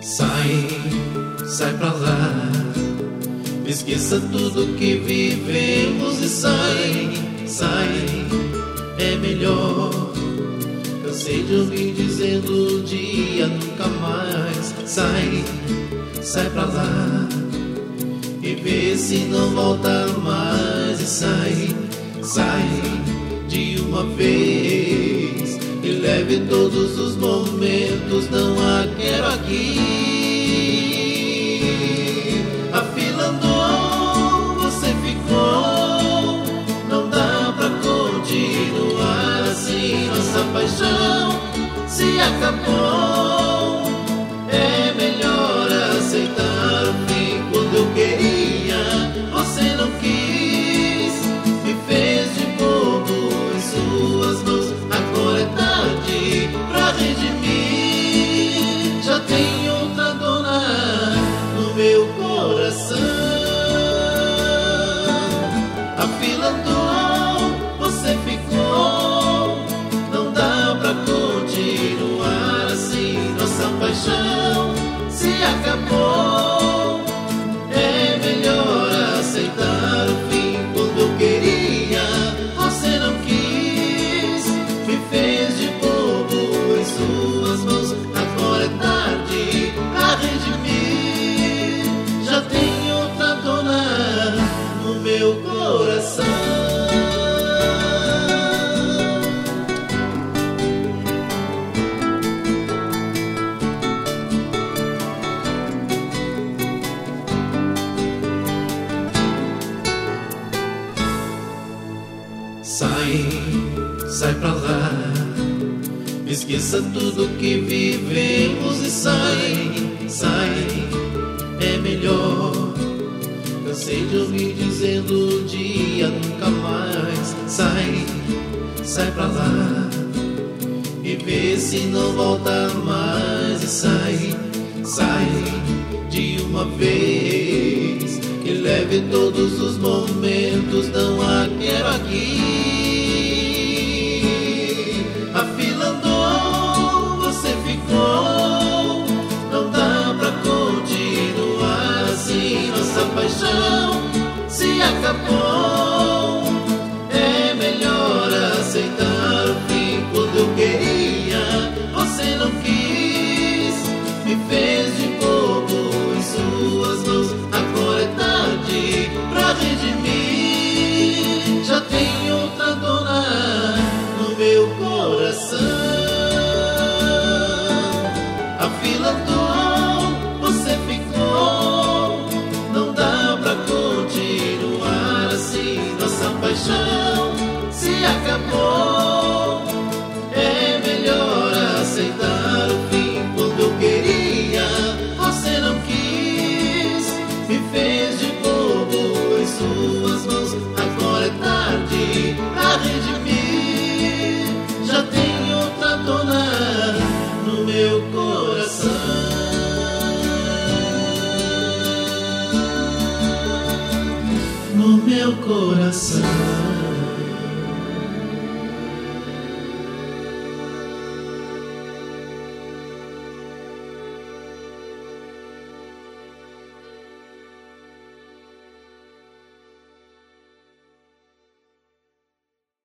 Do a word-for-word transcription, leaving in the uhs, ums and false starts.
Sai, sai pra lá, esqueça tudo que vivemos e sai, sai, é melhor. Cansei de ouvir dizendo o dia nunca mais. Sai, sai pra lá e vê se não volta mais. E sai, sai de uma vez e leve todos os momentos, não a quero aqui. A fila andou, você ficou, não dá pra continuar assim. Nossa paixão se acabou, é melhor aceitar o fim. Quando eu queria, você não quis, me fez de bobo em suas mãos. Agora é tarde pra redimir, já tem outra dona no meu coração. A fila andou, você ficou, não dá pra continuar assim. Nossa paixão se acabou, é melhor aceitar o fim. Quando eu queria, você não quis, me fez de bobo em suas mãos. Agora é tarde pra redimir, já tem outra dona no meu coração. Sai, sai pra lá, esqueça tudo que vivemos e sai, sai, é melhor. Cansei de ouvir dizendo o dia nunca mais. Sai, sai pra lá e vê se não volta mais. E sai, sai de uma vez e leve todos os momentos, não a quero aqui. A fila andou, você ficou, não dá pra continuar assim. Nossa paixão se acabou, é melhor aceitar o fim. Quando eu queria, você não quis, me fez de bobo em suas mãos. Agora é tarde pra redimir, já tem outra dona no meu coração. A fila andou, você ficou, não dá pra continuar assim. Nossa paixão se acabou, é melhor aceitar o fim. Quando eu queria, você não quis, me fez de bobo em suas mãos. Agora é tarde pra redimir, já tem outra dona no meu coração. No meu coração.